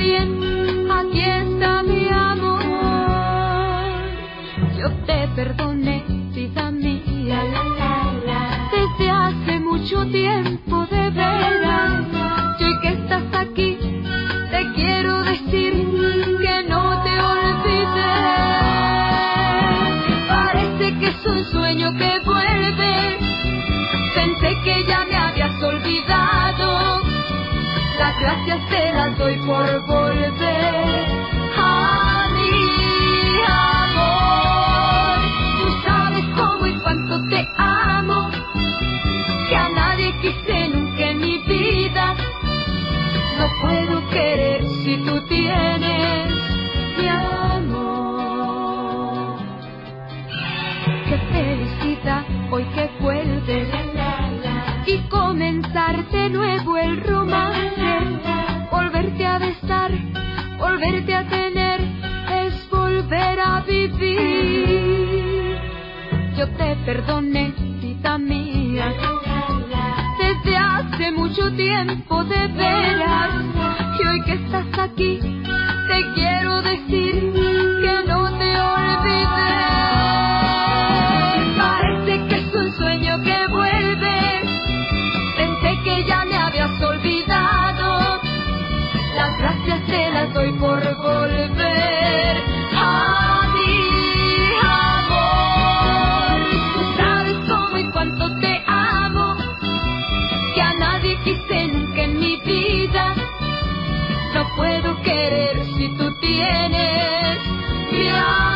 bien, aquí está mi amor. Yo te perdoné, vida mía, desde hace mucho tiempo, de veras. Y hoy que estás aquí, te quiero decir que no te olvides. Parece que es un sueño que vuelve. Pensé que ya me habías olvidado. Las gracias te las doy por volver a mi amor. Tú sabes cómo y cuánto te amo, que a nadie quise nunca en mi vida. No puedo querer si tú tienes mi amor. Qué felicidad hoy que vuelves y comenzar de nuevo el romance. Volverte a besar, volverte a tener, es volver a vivir. Yo te perdoné, vida mía, desde hace mucho tiempo, de veras. Y hoy que estás aquí, te quiero decir que no te olvides. Parece que es un sueño que vuelve. Pensé que ya me habías olvidado. Las gracias te las doy por volver a mi amor. Tú sabes cómo y cuánto te amo, que a nadie quise nunca en mi vida. No puedo querer si tú tienes mi amor.